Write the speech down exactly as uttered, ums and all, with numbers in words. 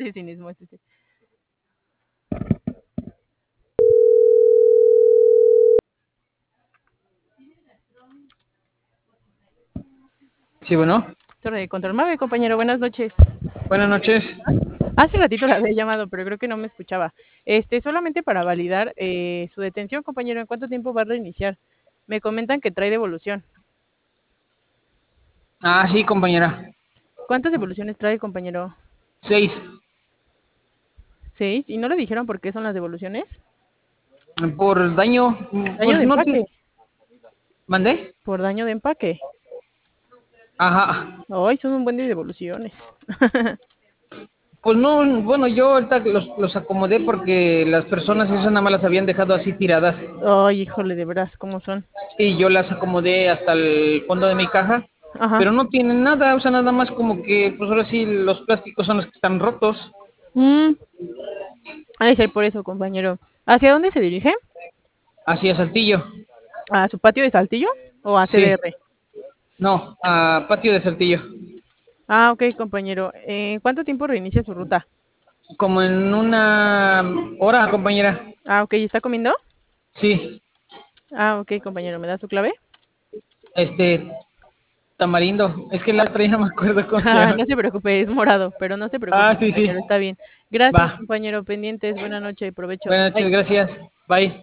Este cinismo, este sí. Sí, bueno. Torre de control. Mabe, compañero, buenas noches. Buenas noches. Hace ratito la había llamado, pero creo que no me escuchaba. Este, solamente para validar eh, su detención, compañero, ¿en cuánto tiempo va a reiniciar? Me comentan que trae devolución. Ah, sí, compañera. ¿Cuántas devoluciones trae, compañero? Seis. ¿Seis? ¿Y no le dijeron por qué son las devoluciones? Por daño, Daño pues de no te... empaque. ¿Mandé? Por daño de empaque. Ajá. Ay, son un buen de devoluciones. Pues no, bueno, yo ahorita los, los acomodé porque las personas esas nada más las habían dejado así tiradas. Ay, híjole, de veras, ¿cómo son? Y yo las acomodé hasta el fondo de mi caja. Ajá. Pero no tienen nada, o sea, nada más como que, pues ahora sí, los plásticos son los que están rotos. Mm, ha de ser por eso, compañero. ¿Hacia dónde se dirige? Así a Saltillo. ¿A su patio de Saltillo o a Sí. C D R? No, a Patio de Saltillo. Ah, ok, compañero. ¿En cuánto tiempo reinicia su ruta? Como en una hora, compañera. Ah, ok, ¿está comiendo? Sí. Ah, ok, compañero, ¿me da su clave? Este, Tamarindo. Es que la otra ya no me acuerdo cómo se Ah, llama. no se preocupe, es morado, pero no se Ah, preocupe, sí, sí. compañero, está bien. Gracias, Va. compañero, pendientes. Buenas noches, provecho. Buenas Bye. noches, gracias. Bye.